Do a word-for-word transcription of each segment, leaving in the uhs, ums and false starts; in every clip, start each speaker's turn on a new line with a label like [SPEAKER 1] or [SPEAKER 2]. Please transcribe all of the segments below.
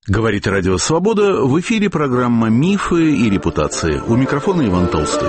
[SPEAKER 1] Говорит Радио Свобода, в эфире программа «Мифы и репутации». У микрофона Иван Толстой.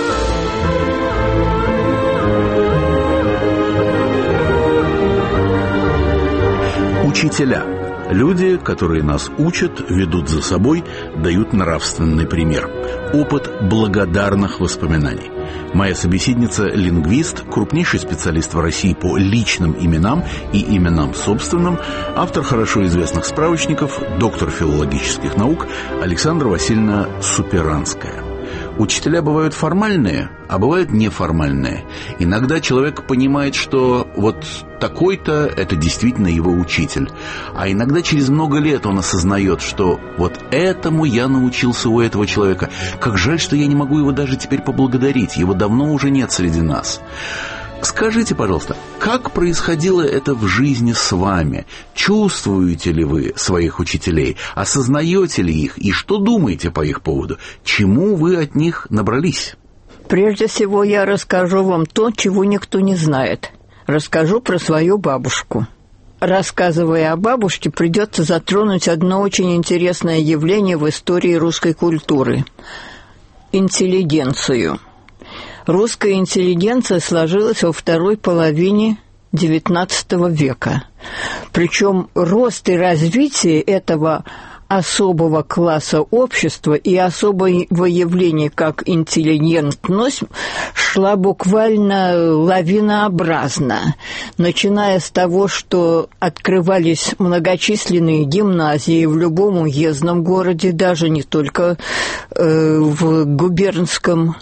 [SPEAKER 1] Учителя. Люди, которые нас учат, ведут за собой, дают нравственный пример. Опыт благодарных воспоминаний. Моя собеседница – лингвист, крупнейший специалист в России по личным именам и именам собственным, автор хорошо известных справочников, доктор филологических наук Александра Васильевна Суперанская. Учителя бывают формальные, а бывают неформальные. Иногда человек понимает, что вот такой-то – это действительно его учитель. А иногда через много лет он осознает, что вот этому я научился у этого человека. Как жаль, что я не могу его даже теперь поблагодарить. Его давно уже нет среди нас. Скажите, пожалуйста, как происходило это в жизни с вами? Чувствуете ли вы своих учителей? Осознаете ли их? И что думаете по их поводу? Чему вы от них набрались?
[SPEAKER 2] Прежде всего, я расскажу вам то, чего никто не знает. Расскажу про свою бабушку. Рассказывая о бабушке, придется затронуть одно очень интересное явление в истории русской культуры – интеллигенцию. Русская интеллигенция сложилась во второй половине девятнадцатого века. Причем рост и развитие этого особого класса общества и особого явления, как интеллигентность, шла буквально лавинообразно, начиная с того, что открывались многочисленные гимназии в любом уездном городе, даже не только э, в губернском.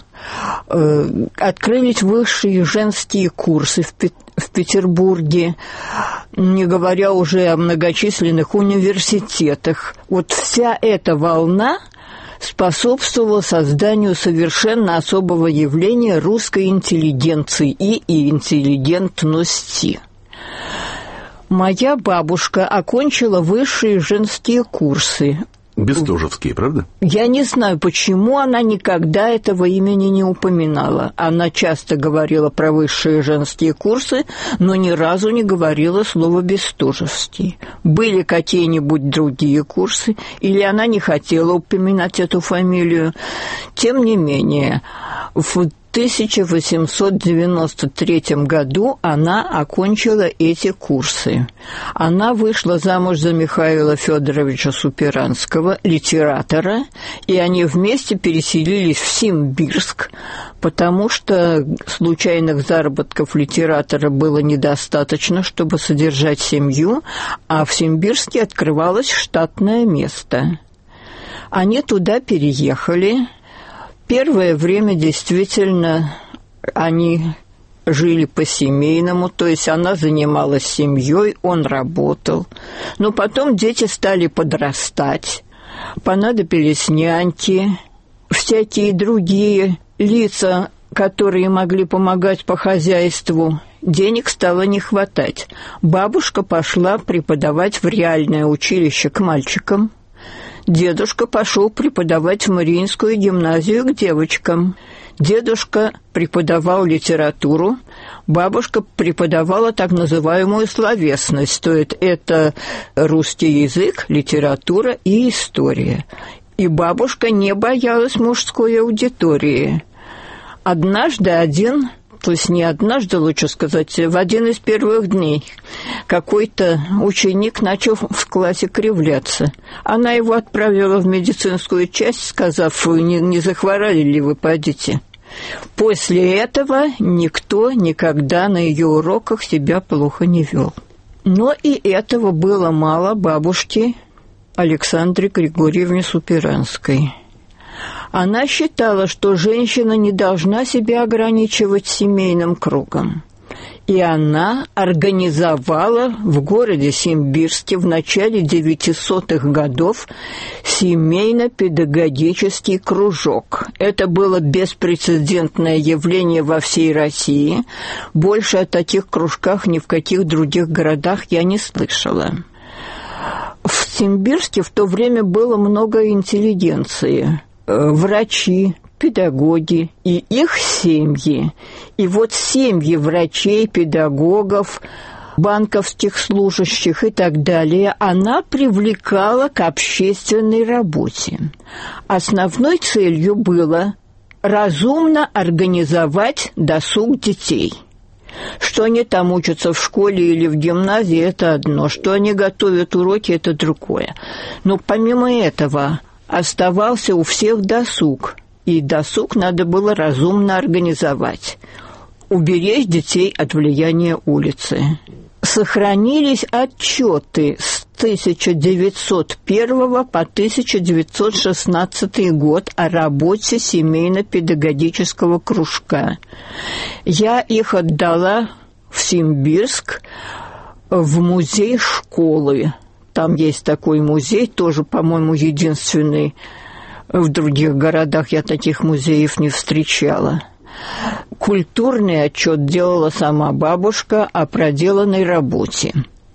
[SPEAKER 2] Э, открылись высшие женские курсы в Петербурге, в Петербурге, не говоря уже о многочисленных университетах. Вот вся эта волна способствовала созданию совершенно особого явления русской интеллигенции и интеллигентности. Моя бабушка окончила высшие женские курсы.
[SPEAKER 1] Бестужевские, правда?
[SPEAKER 2] Я не знаю, почему она никогда этого имени не упоминала. Она часто говорила про высшие женские курсы, но ни разу не говорила слово «бестужевский». Были какие-нибудь другие курсы, или она не хотела упоминать эту фамилию. Тем не менее, в тысяча восемьсот девяносто третьем году она окончила эти курсы. Она вышла замуж за Михаила Федоровича Суперанского, литератора, и они вместе переселились в Симбирск, потому что случайных заработков литератора было недостаточно, чтобы содержать семью, а в Симбирске открывалось штатное место. Они туда переехали. Первое время действительно они жили по-семейному, то есть она занималась семьей, он работал. Но потом дети стали подрастать, понадобились няньки, всякие другие лица, которые могли помогать по хозяйству. Денег стало не хватать. Бабушка пошла преподавать в реальное училище к мальчикам. Дедушка пошел преподавать в Мариинскую гимназию к девочкам. Дедушка преподавал литературу, бабушка преподавала так называемую словесность, то есть это русский язык, литература и история. И бабушка не боялась мужской аудитории. Однажды один... То есть не однажды, лучше сказать, в один из первых дней какой-то ученик начал в классе кривляться. Она его отправила в медицинскую часть, сказав: не, не захворали ли вы, подите. После этого никто никогда на ее уроках себя плохо не вел. Но и этого было мало бабушке Александре Григорьевне Суперанской. Она считала, что женщина не должна себя ограничивать семейным кругом. И она организовала в городе Симбирске в начале девятисотых годов семейно-педагогический кружок. Это было беспрецедентное явление во всей России. Больше о таких кружках ни в каких других городах я не слышала. В Симбирске в то время было много интеллигенции. Врачи, педагоги и их семьи. И вот семьи врачей, педагогов банковских служащих и так далее, она привлекала к общественной работе. Основной целью было разумно организовать досуг детей. Что они там учатся в школе или в гимназии, это одно. Что они готовят уроки, это другое. Но помимо этого оставался у всех досуг. И досуг надо было разумно организовать. Уберечь детей от влияния улицы. Сохранились отчеты с тысяча девятьсот первого по тысяча девятьсот шестнадцатый год о работе семейно-педагогического кружка. Я их отдала в Симбирск, в музей школы. Там есть такой музей, тоже, по-моему, единственный. В других городах я таких музеев не встречала. Культурный отчет делала сама бабушка о проделанной работе.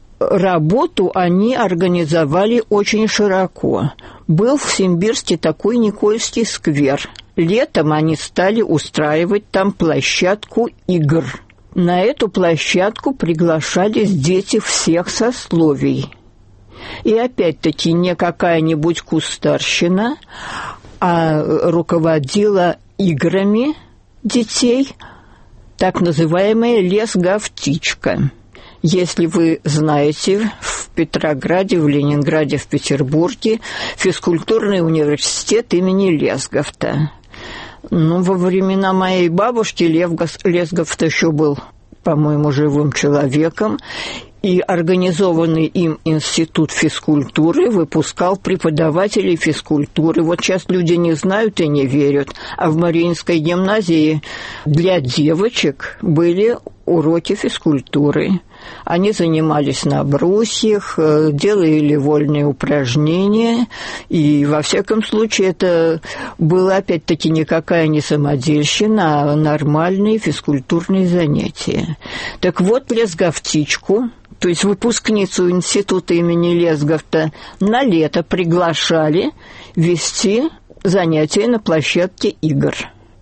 [SPEAKER 2] Работу они организовали очень широко. Был в Симбирске такой Никольский сквер. Летом они стали устраивать там площадку игр. На эту площадку приглашались дети всех сословий. И опять-таки не какая-нибудь кустарщина, а руководила играми детей так называемая лесговтичка. Если вы знаете, в Петрограде, в Ленинграде, в Петербурге физкультурный университет имени Лесговта. Ну, во времена моей бабушки Лесговт еще был, по-моему, живым человеком, и организованный им институт физкультуры выпускал преподавателей физкультуры. Вот сейчас люди не знают и не верят. А в Мариинской гимназии для девочек были уроки физкультуры. Они занимались на брусьях, делали вольные упражнения, и, во всяком случае, это было, опять-таки, никакая не самодельщина, а нормальные физкультурные занятия. Так вот, лесговтичку, то есть выпускницу института имени Лесговта, на лето приглашали вести занятия на площадке игр.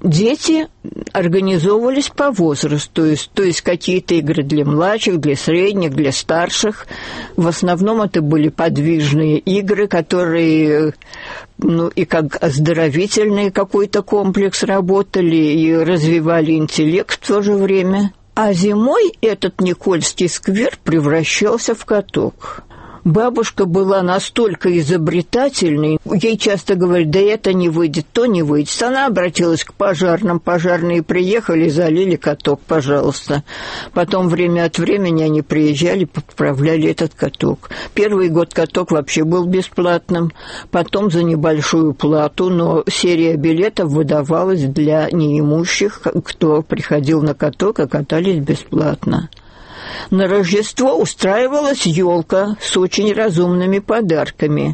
[SPEAKER 2] Дети организовывались по возрасту, то есть, то есть какие-то игры для младших, для средних, для старших. В основном это были подвижные игры, которые, ну, и как оздоровительный какой-то комплекс работали, и развивали интеллект в то же время. А зимой этот Никольский сквер превращался в каток. Бабушка была настолько изобретательной, ей часто говорят, да это не выйдет, то не выйдет. Она обратилась к пожарным, пожарные приехали, залили каток, пожалуйста. Потом время от времени они приезжали, подправляли этот каток. Первый год каток вообще был бесплатным, потом за небольшую плату, но серия билетов выдавалась для неимущих, кто приходил на каток, а катались бесплатно. На Рождество устраивалась елка с очень разумными подарками.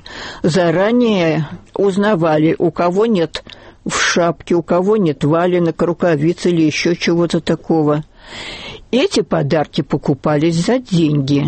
[SPEAKER 2] Заранее узнавали, у кого нет в шапке, у кого нет валенок, рукавиц или еще чего-то такого. Эти подарки покупались за деньги.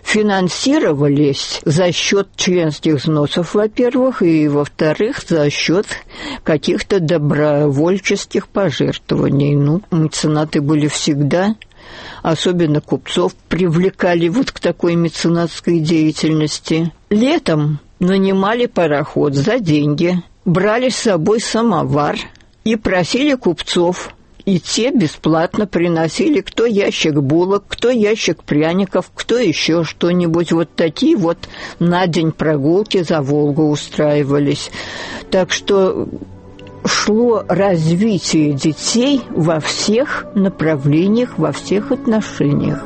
[SPEAKER 2] Финансировались за счет членских взносов, во-первых, и, во-вторых, за счет каких-то добровольческих пожертвований. Ну, меценаты были всегда. Особенно купцов привлекали вот к такой меценатской деятельности. Летом нанимали пароход за деньги, брали с собой самовар и просили купцов, и те бесплатно приносили кто ящик булок, кто ящик пряников, кто еще что-нибудь. Вот такие вот на день прогулки за Волгу устраивались. Так что шло развитие детей во всех направлениях, во всех отношениях.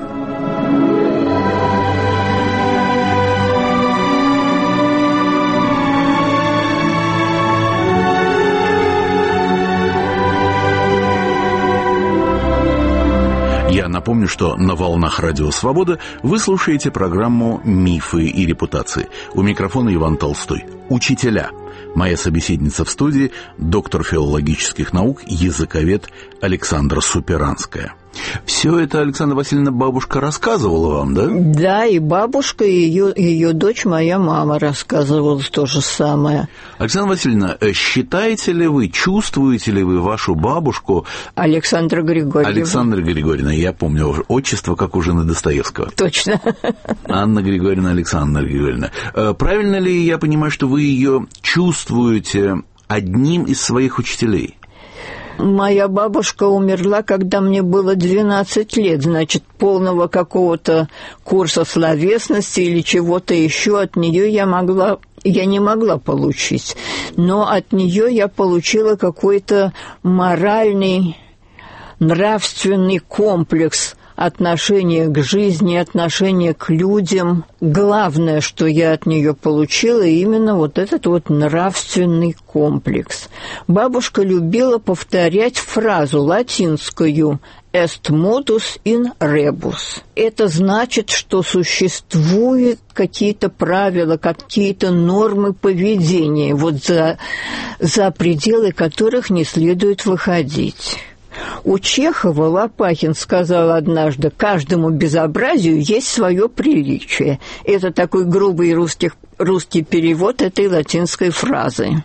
[SPEAKER 1] Я напомню, что на волнах Радио Свобода вы слушаете программу «Мифы и репутации». У микрофона Иван Толстой. Учителя. Моя собеседница в студии – доктор филологических наук, языковед Александра Суперанская. Все это, Александра Васильевна, бабушка рассказывала вам, да?
[SPEAKER 2] Да, и бабушка, и ее, ее дочь, моя мама, рассказывала то же самое.
[SPEAKER 1] Александра Васильевна, считаете ли вы, чувствуете ли вы вашу бабушку...
[SPEAKER 2] Александра Григорьевна.
[SPEAKER 1] Александра Григорьевна, я помню уже отчество, как у жены Достоевского.
[SPEAKER 2] Точно.
[SPEAKER 1] Анна Григорьевна, Александра Григорьевна. Правильно ли я понимаю, что вы ее чувствуете одним из своих учителей?
[SPEAKER 2] Моя бабушка умерла, когда мне было двенадцать лет, значит, полного какого-то курса словесности или чего-то еще от нее я могла, я не могла получить. Но от нее я получила какой-то моральный, нравственный комплекс отношение к жизни, отношение к людям. Главное, что я от нее получила, именно вот этот вот нравственный комплекс. Бабушка любила повторять фразу латинскую «est modus in rebus». Это значит, что существуют какие-то правила, какие-то нормы поведения, вот за, за пределы которых не следует выходить. У Чехова Лопахин сказал однажды: «Каждому безобразию есть свое приличие». Это такой грубый русский, русский перевод этой латинской фразы.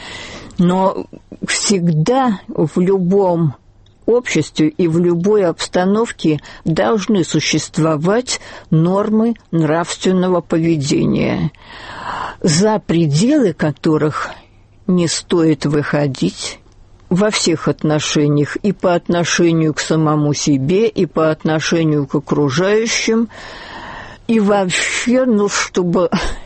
[SPEAKER 2] Но всегда в любом обществе и в любой обстановке должны существовать нормы нравственного поведения, за пределы которых не стоит выходить во всех отношениях, и по отношению к самому себе, и по отношению к окружающим, и вообще, ну, чтобы,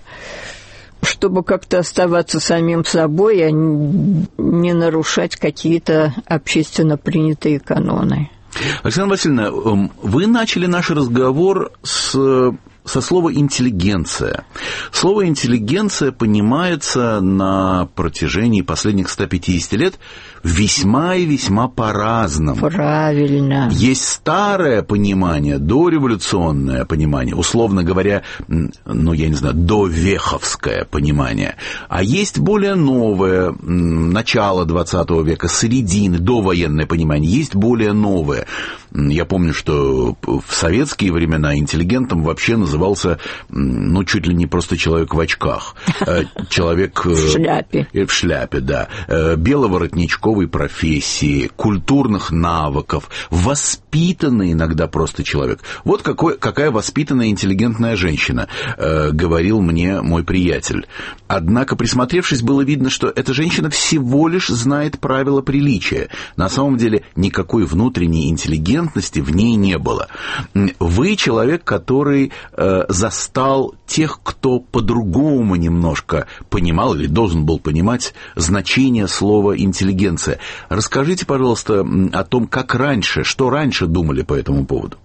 [SPEAKER 2] чтобы как-то оставаться самим собой, а не нарушать какие-то общественно принятые каноны.
[SPEAKER 1] Александра Васильевна, вы начали наш разговор с... со слова «интеллигенция». Слово «интеллигенция» понимается на протяжении последних ста пятидесяти лет весьма и весьма по-разному.
[SPEAKER 2] Правильно.
[SPEAKER 1] Есть старое понимание, дореволюционное понимание, условно говоря, ну, я не знаю, довеховское понимание, а есть более новое, начало двадцатого века, середины, довоенное понимание, есть более новое. Я помню, что в советские времена интеллигентом вообще назывался, ну, чуть ли не просто человек в очках. Человек...
[SPEAKER 2] В шляпе.
[SPEAKER 1] В шляпе, да. Беловоротничковой профессии, культурных навыков, воспитанный иногда просто человек. Вот какой, какая воспитанная интеллигентная женщина, говорил мне мой приятель. Однако, присмотревшись, было видно, что эта женщина всего лишь знает правила приличия. На самом деле никакой внутренней интеллигентности в ней не было. Вы человек, который э, застал тех, кто по-другому немножко понимал или должен был понимать значение слова «интеллигенция». Расскажите, пожалуйста, о том, как раньше, что раньше думали по этому поводу.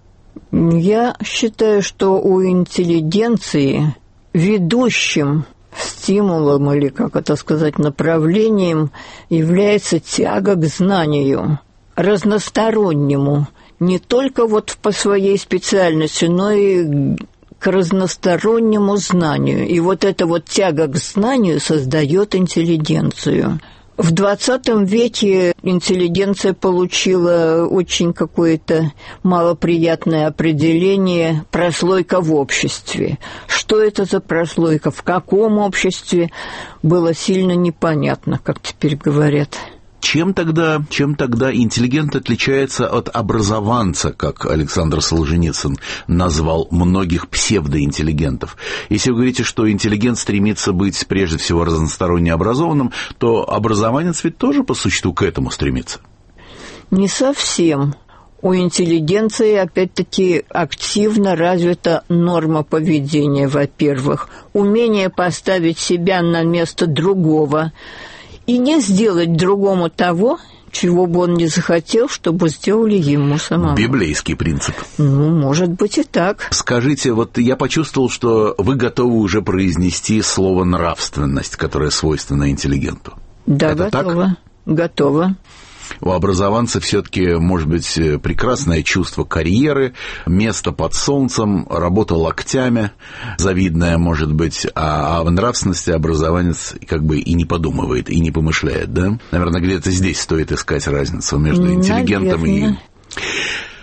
[SPEAKER 2] Я считаю, что у интеллигенции ведущим стимулом или, как это сказать, направлением является тяга к знанию, разностороннему, не только вот по своей специальности, но и к разностороннему знанию. И вот эта вот тяга к знанию создает интеллигенцию. В двадцатом веке интеллигенция получила очень какое-то малоприятное определение «прослойка в обществе». Что это за прослойка, в каком обществе, было сильно непонятно, как теперь говорят.
[SPEAKER 1] Чем тогда, чем тогда интеллигент отличается от образованца, как Александр Солженицын назвал многих псевдоинтеллигентов? Если вы говорите, что интеллигент стремится быть прежде всего разносторонне образованным, то образованец ведь тоже по существу к этому стремится?
[SPEAKER 2] Не совсем. У интеллигенции, опять-таки, активно развита норма поведения, во-первых, умение поставить себя на место другого, и не сделать другому того, чего бы он не захотел, чтобы сделали ему самому.
[SPEAKER 1] Библейский принцип.
[SPEAKER 2] Ну, может быть и так.
[SPEAKER 1] Скажите, вот я почувствовал, что вы готовы уже произнести слово «нравственность», которое свойственно интеллигенту.
[SPEAKER 2] Да,
[SPEAKER 1] это
[SPEAKER 2] готова.
[SPEAKER 1] Так?
[SPEAKER 2] Готова.
[SPEAKER 1] У образованца все-таки может быть прекрасное чувство карьеры, место под солнцем, работа локтями, завидная, может быть, а о нравственности образованец как бы и не подумывает, и не помышляет, да? Наверное, где-то здесь стоит искать разницу между интеллигентом и...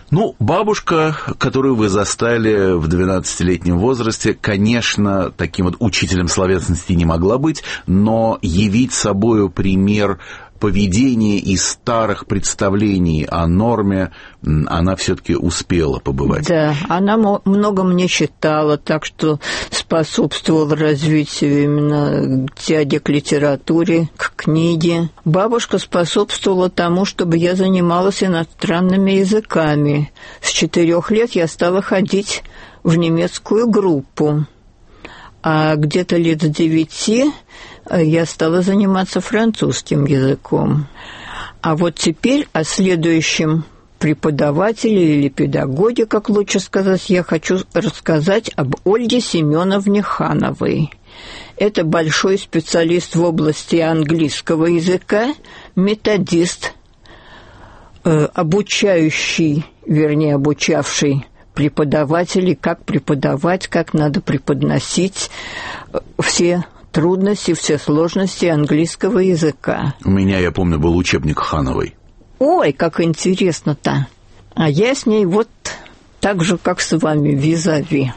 [SPEAKER 1] Ну, бабушка, которую вы застали в двенадцатилетнем возрасте, конечно, таким вот учителем словесности не могла быть, но явить собою пример поведения из старых представлений о норме она все-таки успела побывать.
[SPEAKER 2] Да, она много мне читала, так что способствовала развитию именно тяги к литературе, к книге. Бабушка способствовала тому, чтобы я занималась иностранными языками. С четырех лет я стала ходить в немецкую группу, а где-то лет с девяти я стала заниматься французским языком. А вот теперь о следующем преподавателе или педагоге, как лучше сказать, я хочу рассказать об Ольге Семеновне Хановой. Это большой специалист в области английского языка, методист, э, обучающий, вернее, обучавший преподавателей, как преподавать, как надо преподносить все трудности, все сложности английского языка.
[SPEAKER 1] У меня, я помню, был учебник Хановой.
[SPEAKER 2] Ой, как интересно-то. А я с ней вот так же, как с вами, визави.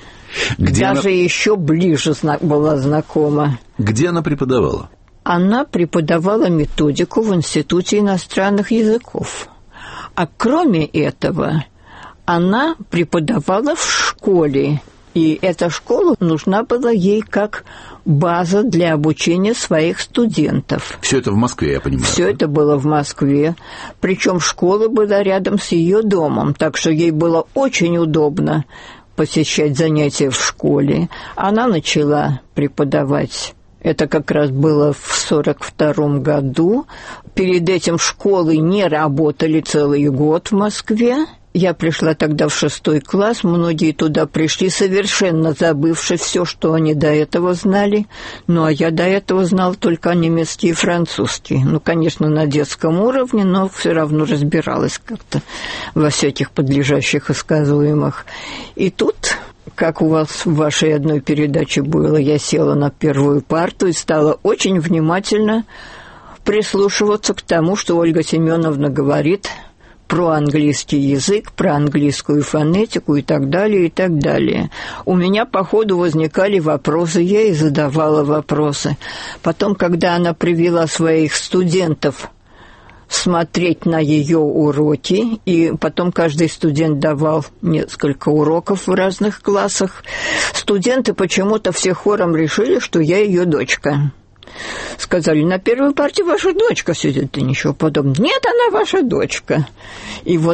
[SPEAKER 2] Где Даже она... еще ближе была знакома.
[SPEAKER 1] Где она преподавала?
[SPEAKER 2] Она преподавала методику в Институте иностранных языков. А кроме этого, она преподавала в школе. И эта школа нужна была ей как база для обучения своих студентов.
[SPEAKER 1] Все это в Москве, я понимаю.
[SPEAKER 2] Все это было в Москве. Причем школа была рядом с ее домом, так что ей было очень удобно посещать занятия в школе. Она начала преподавать. Это как раз было в сорок втором году. Перед этим школы не работали целый год в Москве. Я пришла тогда в шестой класс, многие туда пришли, совершенно забывши все, что они до этого знали. Ну, а я до этого знала только немецкий и французский. Ну, конечно, на детском уровне, но все равно разбиралась как-то во всяких подлежащих и сказуемых. И тут, как у вас в вашей одной передаче было, я села на первую парту и стала очень внимательно прислушиваться к тому, что Ольга Семеновна говорит про английский язык, про английскую фонетику и так далее, и так далее. У меня по ходу возникали вопросы, я и задавала вопросы. Потом, когда она привела своих студентов смотреть на ее уроки, и потом каждый студент давал несколько уроков в разных классах, студенты почему-то все хором решили, что я ее дочка. Сказали, на первой партии ваша дочка сидит, и ничего подобного. Нет, она ваша дочка. И вот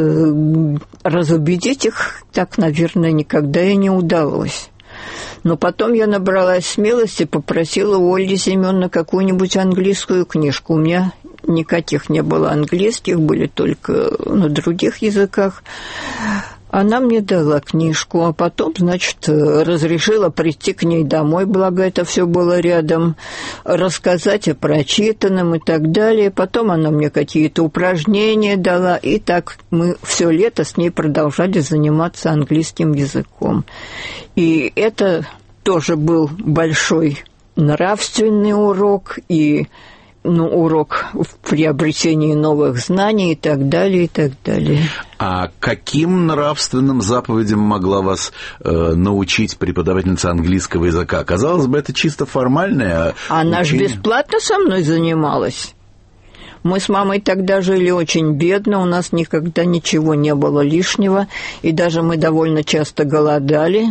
[SPEAKER 2] э, разубедить их так, наверное, никогда и не удалось. Но потом я набралась смелости, попросила у Ольги Семеновны какую-нибудь английскую книжку. У меня никаких не было английских, были только на других языках. Она мне дала книжку, а потом, значит, разрешила прийти к ней домой, благо это все было рядом, рассказать о прочитанном и так далее. Потом она мне какие-то упражнения дала, и так мы все лето с ней продолжали заниматься английским языком. И это тоже был большой нравственный урок и ну, урок в приобретении новых знаний и так далее, и так далее.
[SPEAKER 1] А каким нравственным заповедям могла вас э, научить преподавательница английского языка? Казалось бы, это чисто формальное
[SPEAKER 2] Она же бесплатно со мной занималась. Мы с мамой тогда жили очень бедно, у нас никогда ничего не было лишнего, и даже мы довольно часто голодали.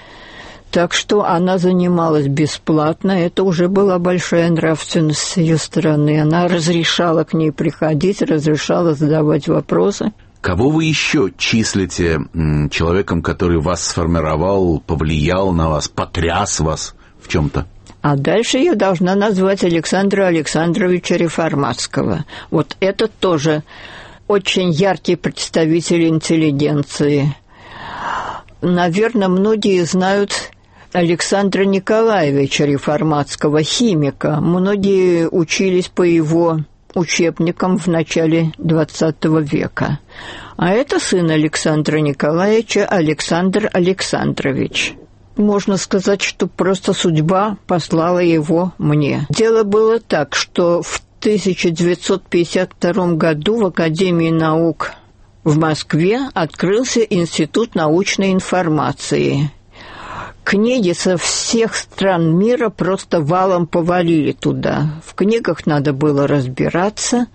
[SPEAKER 2] Так что она занималась бесплатно, это уже была большая нравственность с ее стороны. Она разрешала к ней приходить, разрешала задавать вопросы.
[SPEAKER 1] Кого вы еще числите человеком, который вас сформировал, повлиял на вас, потряс вас в чем-то?
[SPEAKER 2] А дальше я должна назвать Александра Александровича Реформатского. Вот это тоже очень яркий представитель интеллигенции. Наверное, многие знают Александра Николаевича Реформатского, химика. Многие учились по его учебникам в начале двадцатого века. А это сын Александра Николаевича, Александр Александрович. Можно сказать, что просто судьба послала его мне. Дело было так, что в тысяча девятьсот пятьдесят втором году в Академии наук в Москве открылся Институт научной информации. Книги со всех стран мира просто валом повалили туда. В книгах надо было разбираться,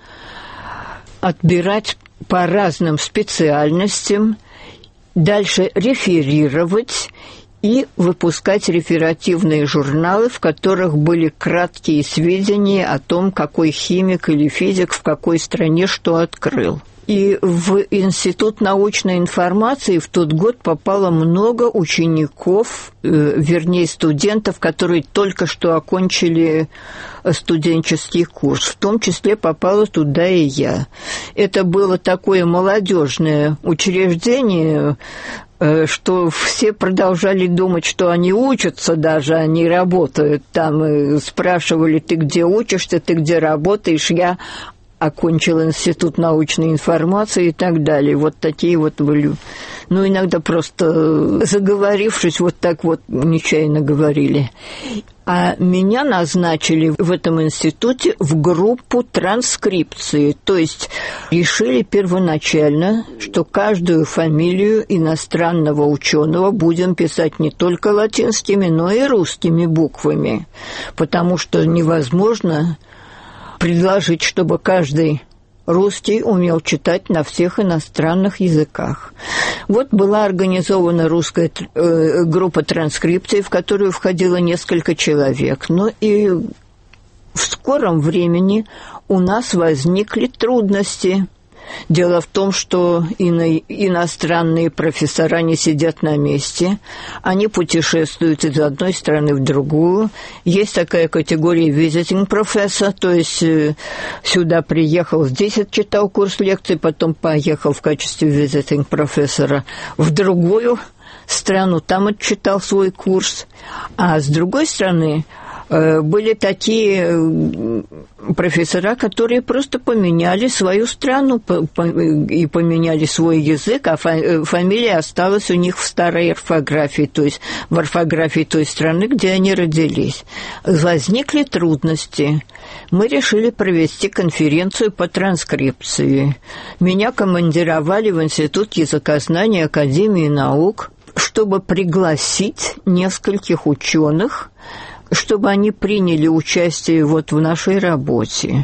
[SPEAKER 2] отбирать по разным специальностям, дальше реферировать и выпускать реферативные журналы, в которых были краткие сведения о том, какой химик или физик в какой стране что открыл. И в Институт научной информации в тот год попало много учеников, э, вернее, студентов, которые только что окончили студенческий курс. В том числе попала туда и я. Это было такое молодежное учреждение, э, что все продолжали думать, что они учатся даже, они работают там. И спрашивали: ты где учишься, ты где работаешь? Я окончил Институт научной информации и так далее. Вот такие вот были. Ну, иногда просто заговорившись, вот так вот нечаянно говорили. А меня назначили в этом институте в группу транскрипции. То есть решили первоначально, что каждую фамилию иностранного ученого будем писать не только латинскими, но и русскими буквами. Потому что невозможно предложить, чтобы каждый русский умел читать на всех иностранных языках. Вот была организована русская э, группа транскрипции, в которую входило несколько человек. Но и в скором времени у нас возникли трудности. Дело в том, что ино- иностранные профессора не сидят на месте, они путешествуют из одной страны в другую. Есть такая категория visiting professor, то есть э, сюда приехал, здесь отчитал курс лекций, потом поехал в качестве visiting профессора в другую страну, там отчитал свой курс. А с другой стороны, были такие профессора, которые просто поменяли свою страну и поменяли свой язык, а фамилия осталась у них в старой орфографии, то есть в орфографии той страны, где они родились. Возникли трудности. Мы решили провести конференцию по транскрипции. Меня командировали в Институт языкознания Академии наук, чтобы пригласить нескольких ученых, чтобы они приняли участие вот в нашей работе.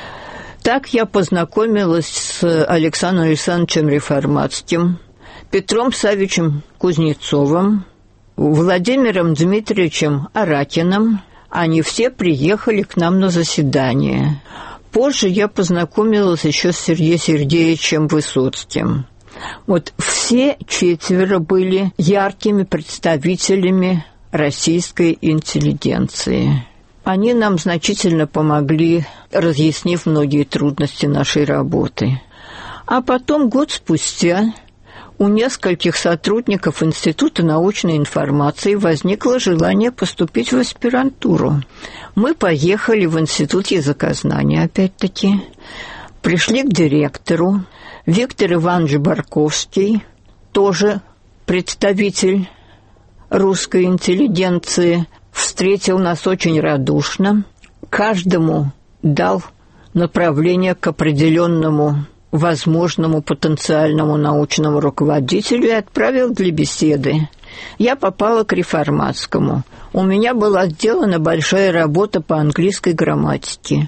[SPEAKER 2] Так я познакомилась с Александром Александровичем Реформатским, Петром Савичем Кузнецовым, Владимиром Дмитриевичем Аракиным. Они все приехали к нам на заседание. Позже я познакомилась еще с Сергеем Сергеевичем Высоцким. Вот все четверо были яркими представителями российской интеллигенции. Они нам значительно помогли, разъяснив многие трудности нашей работы. А потом, год спустя, у нескольких сотрудников Института научной информации возникло желание поступить в аспирантуру. Мы поехали в Институт языкознания, опять-таки, пришли к директору. Виктор Иванович Барковский, тоже представитель русской интеллигенции, встретил нас очень радушно. Каждому дал направление к определенному возможному потенциальному научному руководителю и отправил для беседы. Я попала к Реформатскому. У меня была сделана большая работа по английской грамматике.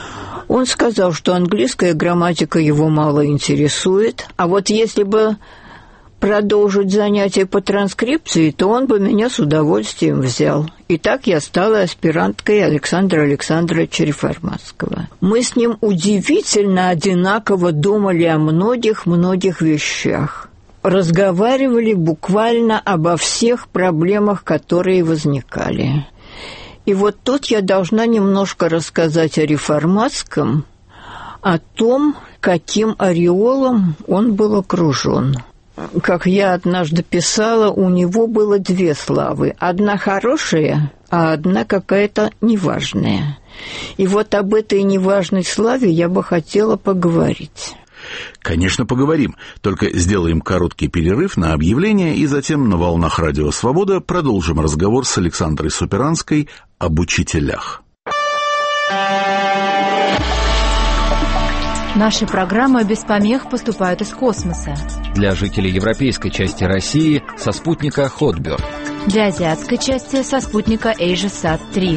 [SPEAKER 2] Он сказал, что английская грамматика его мало интересует, а вот если бы продолжить занятия по транскрипции, то он бы меня с удовольствием взял. И так я стала аспиранткой Александра Александровича Реформатского. Мы с ним удивительно одинаково думали о многих-многих вещах. Разговаривали буквально обо всех проблемах, которые возникали. И вот тут я должна немножко рассказать о Реформатском, о том, каким ореолом он был окружен. Как я однажды писала, у него было две славы. Одна хорошая, а одна какая-то неважная. И вот об этой неважной славе я бы хотела поговорить.
[SPEAKER 1] Конечно, поговорим, только сделаем короткий перерыв на объявление и затем на волнах Радио Свобода продолжим разговор с Александрой Супиранской об учителях.
[SPEAKER 3] Наши программы без помех поступают из космоса.
[SPEAKER 4] Для жителей европейской части России со спутника Хотберд.
[SPEAKER 3] Для азиатской части со спутника AsiaSat три.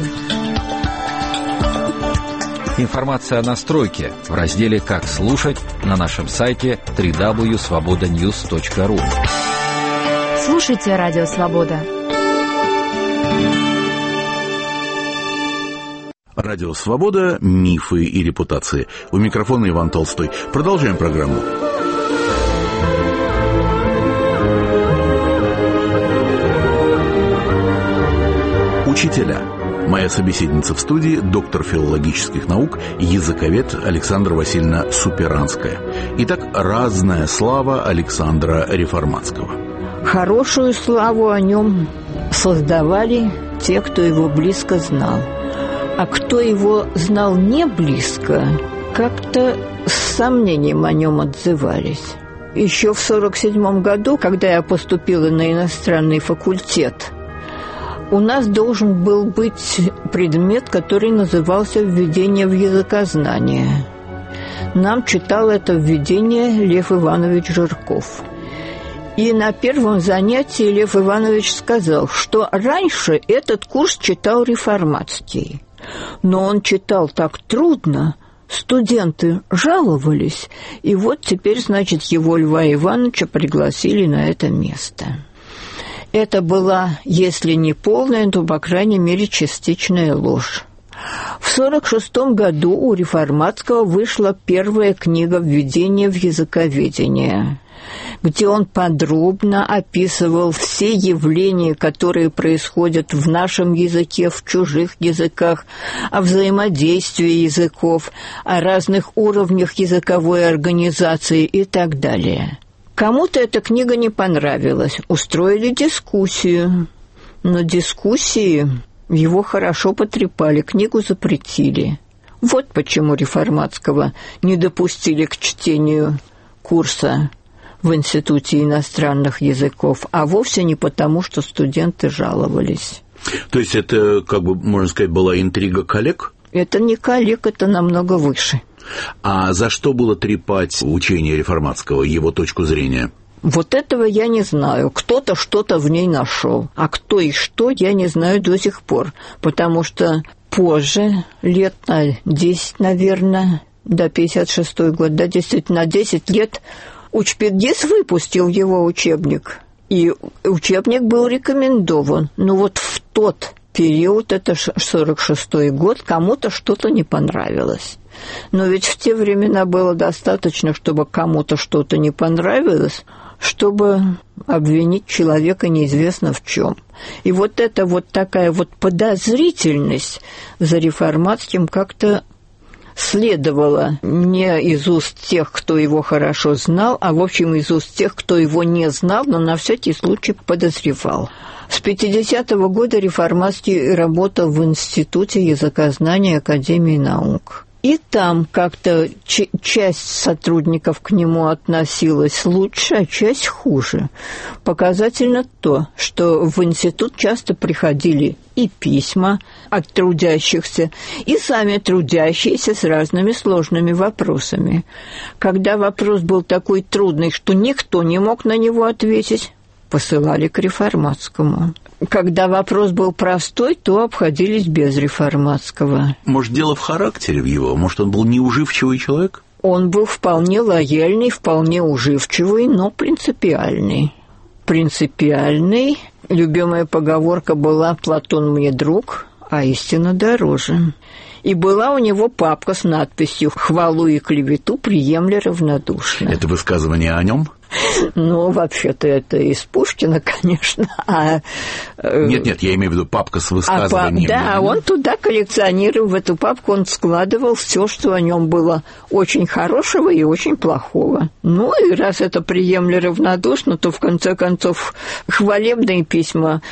[SPEAKER 4] Информация о настройке в разделе «Как слушать» на нашем сайте дабл ю дабл ю дабл ю точка свобода ньюс точка ру.
[SPEAKER 3] Слушайте Радио Свобода.
[SPEAKER 1] Радио «Свобода. Мифы и репутации». У микрофона Иван Толстой. Продолжаем программу. Учителя. Моя собеседница в студии – доктор филологических наук, языковед Александра Васильевна Суперанская. Итак, разная слава Александра Реформатского.
[SPEAKER 2] Хорошую славу о нем создавали те, кто его близко знал. А кто его знал не близко, как-то с сомнением о нем отзывались. Еще в сорок седьмом году, когда я поступила на иностранный факультет, у нас должен был быть предмет, который назывался «Введение в языкознание». Нам читал это введение Лев Иванович Жирков. И на первом занятии Лев Иванович сказал, что раньше этот курс читал Реформатский. Но он читал так трудно, студенты жаловались, и вот теперь, значит, его Льва Ивановича пригласили на это место. Это была, если не полная, то, по крайней мере, частичная ложь. В сорок шестом году у Реформатского вышла первая книга «Введение в языковедение», где он подробно описывал все явления, которые происходят в нашем языке, в чужих языках, о взаимодействии языков, о разных уровнях языковой организации и так далее. Кому-то эта книга не понравилась, устроили дискуссию. Но дискуссии его хорошо потрепали, книгу запретили. Вот почему Реформатского не допустили к чтению курса в Институте иностранных языков, а вовсе не потому, что студенты жаловались.
[SPEAKER 1] То есть это, как бы, можно сказать, была интрига коллег?
[SPEAKER 2] Это не коллег, это намного выше.
[SPEAKER 1] А за что было трепать учение Реформатского, его точку зрения?
[SPEAKER 2] Вот этого я не знаю. Кто-то что-то в ней нашел, а кто и что, я не знаю до сих пор, потому что позже, лет на десять, наверное, до пятьдесят шестой год, да, действительно, на десять лет Учпедгиз выпустил его учебник, и учебник был рекомендован. Но вот в тот период, это сорок шестой год, кому-то что-то не понравилось. Но ведь в те времена было достаточно, чтобы кому-то что-то не понравилось, чтобы обвинить человека неизвестно в чем. И вот эта вот такая вот подозрительность за Реформатским как-то следовала не из уст тех, кто его хорошо знал, а, в общем, из уст тех, кто его не знал, но на всякий случай подозревал. С пятидесятого года Реформатский работал в Институте языкознания Академии наук. И там как-то ч- часть сотрудников к нему относилась лучше, а часть хуже. Показательно то, что в институт часто приходили и письма от трудящихся, и сами трудящиеся с разными сложными вопросами. Когда вопрос был такой трудный, что никто не мог на него ответить, посылали к Реформатскому. Когда вопрос был простой, то обходились без Реформатского.
[SPEAKER 1] Может, дело в характере в его? Может, он был неуживчивый человек?
[SPEAKER 2] Он был вполне лояльный, вполне уживчивый, но принципиальный. Принципиальный. Любимая поговорка была «Платон мне друг, а истина дороже». И была у него папка с надписью «Хвалу и клевету приемля равнодушно».
[SPEAKER 1] Это высказывание о нем?
[SPEAKER 2] Ну, вообще-то это из Пушкина, конечно. А,
[SPEAKER 1] Нет-нет, я имею в виду папка с высказыванием.
[SPEAKER 2] А, да, он туда коллекционировал, в эту папку он складывал все, что о нем было очень хорошего и очень плохого. Ну, и раз это приемля равнодушно, то, в конце концов, хвалебные письма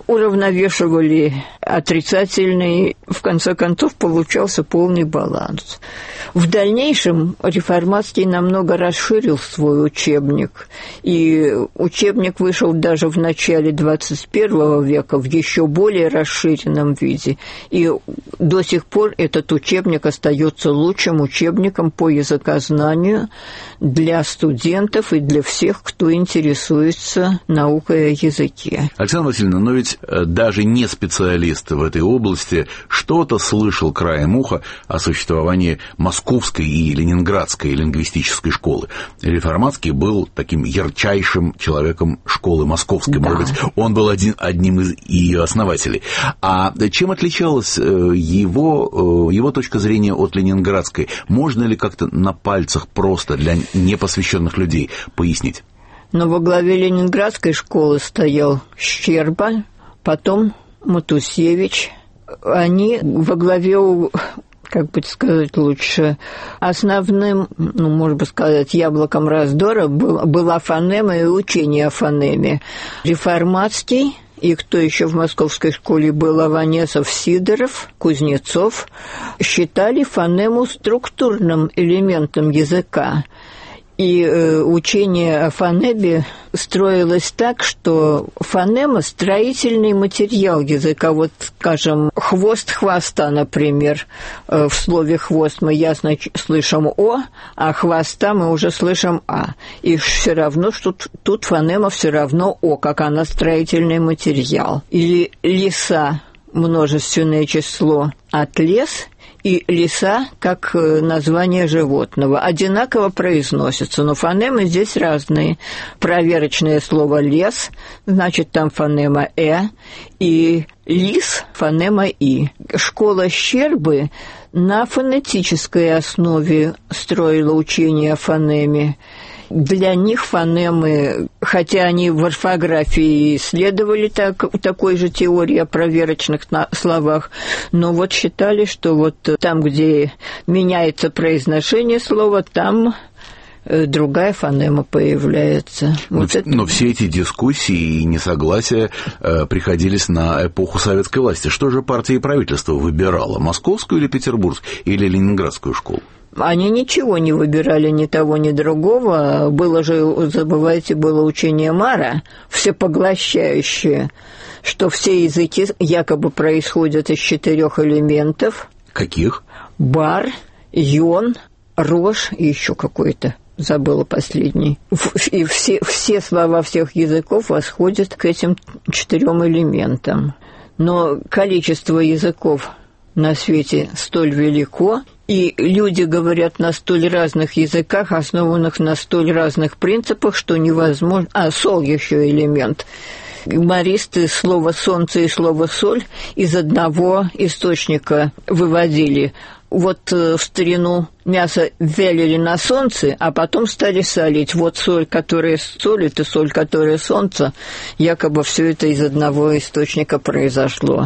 [SPEAKER 2] уравновешивали отрицательные, в конце концов получался полный баланс. В дальнейшем Реформатский намного расширил свой учебник, и учебник вышел даже в начале двадцать первого века в еще более расширенном виде, и до сих пор этот учебник остается лучшим учебником по языкознанию для студентов и для всех, кто интересуется наукой о языке.
[SPEAKER 1] Александра Васильевна, но ведь даже не специалист в этой области что-то слышал краем уха о существовании Московской и Ленинградской лингвистической школы. Реформатский был таким ярчайшим человеком школы Московской. Да. Может быть, он был один, одним из ее основателей. А чем отличалась его, его точка зрения от ленинградской? Можно ли как-то на пальцах просто для непосвященных людей пояснить?
[SPEAKER 2] Но во главе ленинградской школы стоял Щерба, потом Матусевич. Они во главе, как бы сказать лучше, основным, ну, можно бы сказать, яблоком раздора была фонема и учение о фонеме. Реформатский, и кто еще в московской школе был, Аванесов, Сидоров, Кузнецов, считали фонему структурным элементом языка. И э, учение о фонеме строилось так, что фонема – строительный материал языка. Вот, скажем, хвост хвоста, например. Э, в слове «хвост» мы ясно слышим «о», а хвоста мы уже слышим «а». И все равно, что тут, тут фонема все равно «о», как она строительный материал. Или «лиса» – множественное число от «лес», и лиса как название животного. Одинаково произносятся, но фонемы здесь разные. Проверочное слово «лес», значит, там фонема «э», и «лис» – фонема «и». Школа Щербы на фонетической основе строила учение о фонеме. Для них фонемы, хотя они в орфографии исследовали так, такой же теории о проверочных словах, но вот считали, что вот там, где меняется произношение слова, там другая фонема появляется.
[SPEAKER 1] Но,
[SPEAKER 2] вот это...
[SPEAKER 1] но все эти дискуссии и несогласия э, приходились на эпоху советской власти. Что же партия и правительство выбирало, московскую или петербургскую, или ленинградскую школу?
[SPEAKER 2] Они ничего не выбирали, ни того, ни другого. Было же, забывайте, было учение Мара, всепоглощающее, что все языки якобы происходят из четырех элементов.
[SPEAKER 1] Каких?
[SPEAKER 2] Бар, йон, рож и еще какой-то. Забыла последний. И все, все слова всех языков восходят к этим четырем элементам. Но количество языков на свете столь велико, и люди говорят на столь разных языках, основанных на столь разных принципах, что невозможно... А, сол еще элемент. Юмористы слово «солнце» и слово «соль» из одного источника выводили. Вот в старину мясо вялили на солнце, а потом стали солить. Вот соль, которая солит, и соль, которая солнце, якобы все это из одного источника произошло.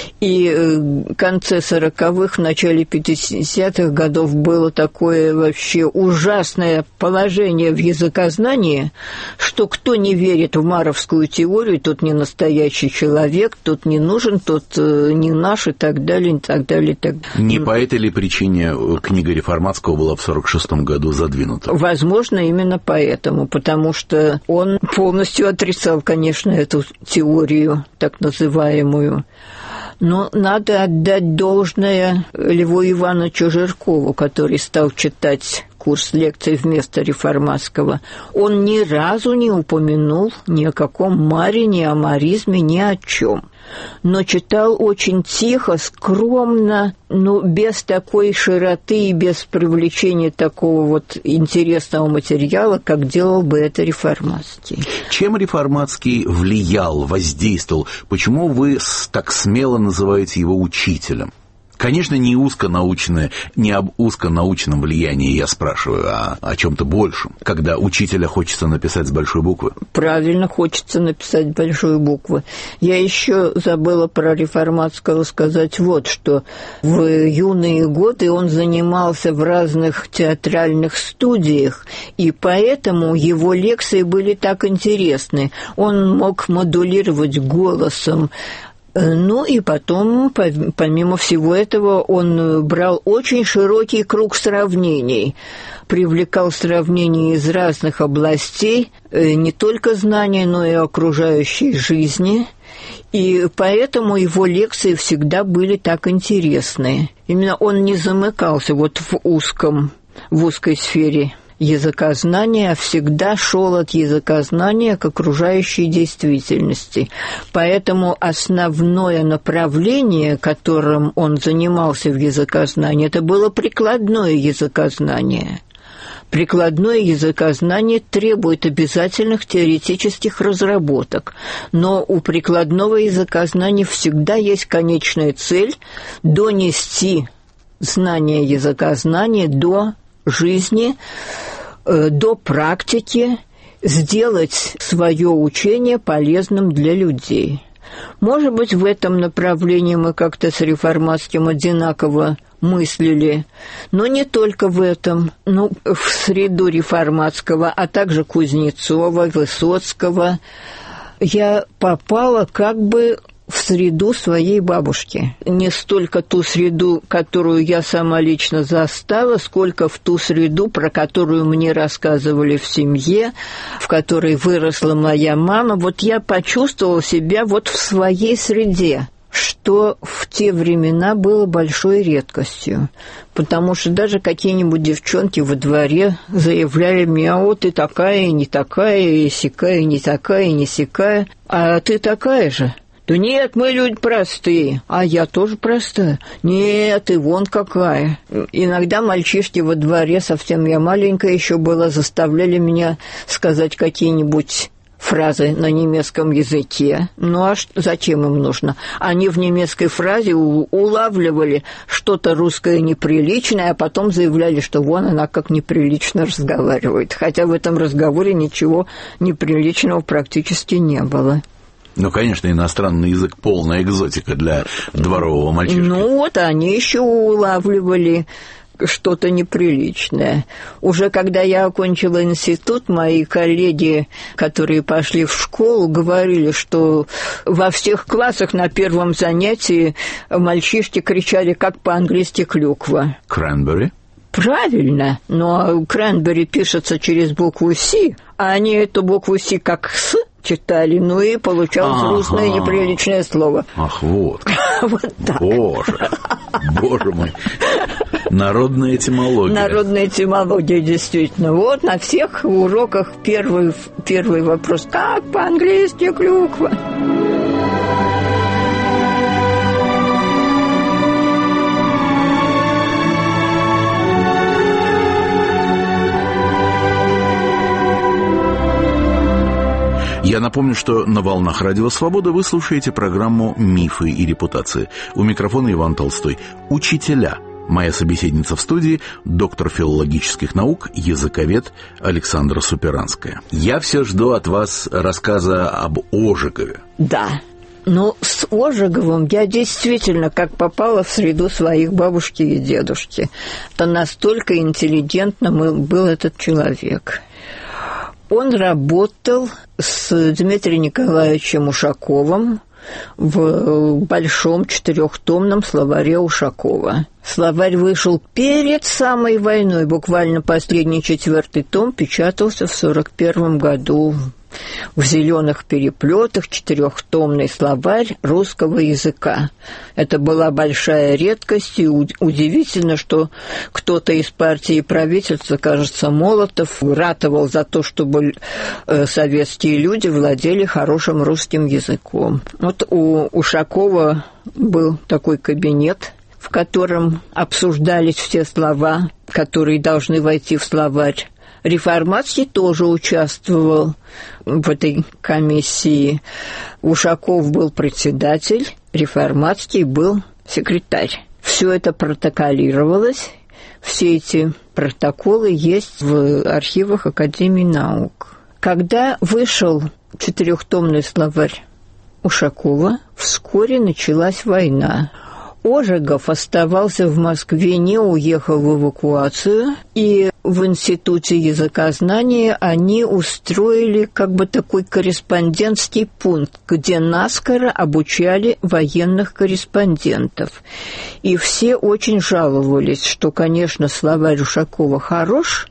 [SPEAKER 2] И в конце сороковых, в начале пятидесятых годов было такое вообще ужасное положение в языкознании, что кто не верит в маровскую теорию, тот не настоящий человек, тот не нужен, тот не наш, и так далее, и так далее, и так далее.
[SPEAKER 1] Не по этой ли причине книга Реформатского была в сорок шестом году задвинута?
[SPEAKER 2] Возможно, именно поэтому, потому что он полностью отрицал, конечно, эту теорию, так называемую. Но надо отдать должное Льву Ивановичу Жиркову, который стал читать курс лекций вместо Реформатского. Он ни разу не упомянул ни о каком маре, ни о маризме, ни о чем. Но читал очень тихо, скромно, но без такой широты и без привлечения такого вот интересного материала, как делал бы это Реформатский.
[SPEAKER 1] Чем Реформатский влиял, воздействовал? Почему вы так смело называете его учителем? Конечно, не узконаучное, не об узконаучном влиянии я спрашиваю, а о чем-то большем, когда учителя хочется написать с большой буквы.
[SPEAKER 2] Правильно, хочется написать с большой буквы. Я еще забыла про Реформатского сказать вот что. В юные годы он занимался в разных театральных студиях, и поэтому его лекции были так интересны. Он мог модулировать голосом. Ну и потом, помимо всего этого, он брал очень широкий круг сравнений, привлекал сравнения из разных областей, не только знания, но и окружающей жизни, и поэтому его лекции всегда были так интересны. Именно он не замыкался вот в узком, в узкой сфере языкознания, всегда шел от языкознания к окружающей действительности. Поэтому основное направление, которым он занимался в языкознании, это было прикладное языкознание. Прикладное языкознание требует обязательных теоретических разработок, но у прикладного языкознания всегда есть конечная цель – донести знание языкознания до жизни, до практики, сделать свое учение полезным для людей. Может быть, в этом направлении мы как-то с Реформатским одинаково мыслили, но не только в этом. Ну, в среду Реформатского, а также Кузнецова, Высоцкого я попала как бы в среду своей бабушки. Не столько ту среду, которую я сама лично застала, сколько в ту среду, про которую мне рассказывали в семье, в которой выросла моя мама. Вот я почувствовала себя вот в своей среде, что в те времена было большой редкостью, потому что даже какие-нибудь девчонки во дворе заявляли мне: «А вот ты такая, и не такая, и сякая, и не такая, и не сякая, а ты такая же». Да нет, мы люди простые. А я тоже простая. Нет, и вон какая. Иногда мальчишки во дворе, совсем я маленькая еще была, заставляли меня сказать какие-нибудь фразы на немецком языке. Ну а зачем им нужно? Они в немецкой фразе улавливали что-то русское неприличное, а потом заявляли, что вон она как неприлично разговаривает. Хотя в этом разговоре ничего неприличного практически не было.
[SPEAKER 1] Ну, конечно, иностранный язык – полная экзотика для дворового мальчишки.
[SPEAKER 2] Ну, вот они еще улавливали что-то неприличное. Уже когда я окончила институт, мои коллеги, которые пошли в школу, говорили, что во всех классах на первом занятии мальчишки кричали, как по-английски «клюква».
[SPEAKER 1] Cranberry?
[SPEAKER 2] Правильно, но «cranberry» пишется через букву «С», а они эту букву «С» как «С» читали, ну и получалось ага. русское неприличное слово.
[SPEAKER 1] Ах, вот.
[SPEAKER 2] Вот так.
[SPEAKER 1] Боже, боже мой. Народная этимология.
[SPEAKER 2] Народная этимология, действительно. Вот на всех уроках первый, первый вопрос. Как по-английски клюква?
[SPEAKER 1] Я напомню, что на волнах Радио Свобода вы слушаете программу «Мифы и репутации». У микрофона Иван Толстой. Учителя. Моя собеседница в студии – доктор филологических наук, языковед Александра Суперанская. Я все жду от вас рассказа об Ожегове.
[SPEAKER 2] Да. Но с Ожеговым я действительно как попала в среду своих бабушки и дедушки. То настолько интеллигентным был этот человек. Он работал с Дмитрием Николаевичем Ушаковым в большом четырехтомном словаре Ушакова. Словарь вышел перед самой войной, буквально последний четвертый том печатался в сорок первом году. В зеленых переплетах четырехтомный словарь русского языка. Это была большая редкость, и удивительно, что кто-то из партии и правительства, кажется, Молотов, ратовал за то, чтобы советские люди владели хорошим русским языком. Вот у Ушакова был такой кабинет, в котором обсуждались все слова, которые должны войти в словарь. Реформатский тоже участвовал в этой комиссии. Ушаков был председатель, Реформатский был секретарь. Все это протоколировалось, все эти протоколы есть в архивах Академии наук. Когда вышел четырехтомный словарь Ушакова, вскоре началась война. Ожегов оставался в Москве, не уехал в эвакуацию, и в Институте языкознания они устроили как бы такой корреспондентский пункт, где наскоро обучали военных корреспондентов. И все очень жаловались, что, конечно, словарь Ушакова хорош,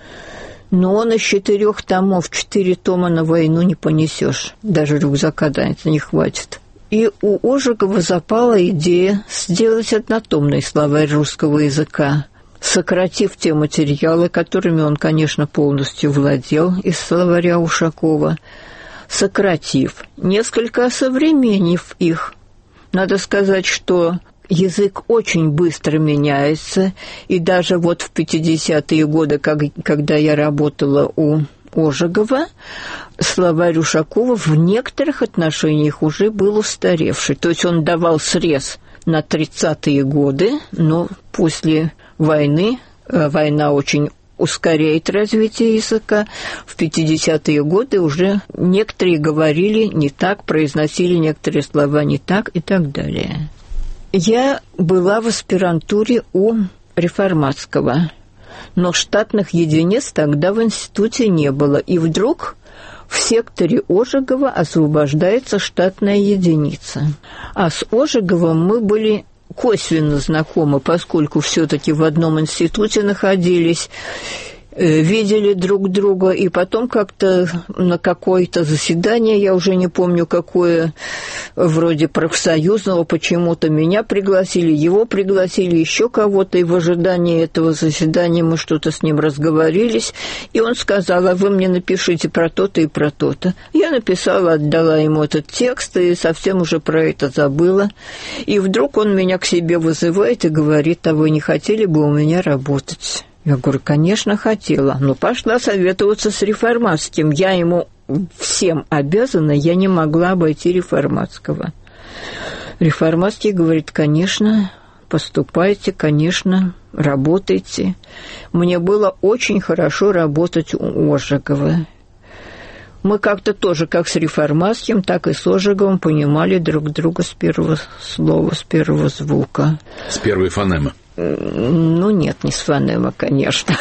[SPEAKER 2] но он из четырех томов, четыре тома на войну не понесешь, даже рюкзака на это не хватит. И у Ожегова запала идея сделать однотомный словарь русского языка, сократив те материалы, которыми он, конечно, полностью владел из словаря Ушакова, сократив, несколько осовременив их. Надо сказать, что язык очень быстро меняется, и даже вот в пятидесятые годы, когда я работала у Ожегова, словарь Ушакова в некоторых отношениях уже был устаревший. То есть он давал срез на тридцатые годы, но после войны, война очень ускоряет развитие языка, в пятидесятые годы уже некоторые говорили не так, произносили некоторые слова не так и так далее. Я была в аспирантуре у Реформатского, но штатных единиц тогда в институте не было. И вдруг в секторе Ожегова освобождается штатная единица. А с Ожеговым мы были косвенно знакомы, поскольку все-таки в одном институте находились, видели друг друга, и потом как-то на какое-то заседание, я уже не помню какое, вроде профсоюзного, почему-то меня пригласили, его пригласили, еще кого-то, и в ожидании этого заседания мы что-то с ним разговорились, и он сказал: а вы мне напишите про то-то и про то-то. Я написала, отдала ему этот текст, и совсем уже про это забыла. И вдруг он меня к себе вызывает и говорит: а вы не хотели бы у меня работать? Я говорю: конечно, хотела, но пошла советоваться с Реформатским. Я ему всем обязана, я не могла обойти Реформатского. Реформатский говорит: конечно, поступайте, конечно, работайте. Мне было очень хорошо работать у Ожегова. Мы как-то тоже, как с Реформатским, так и с Ожеговым, понимали друг друга с первого слова, с первого звука.
[SPEAKER 1] С первой фонемы.
[SPEAKER 2] Ну, нет, не с фонема, конечно.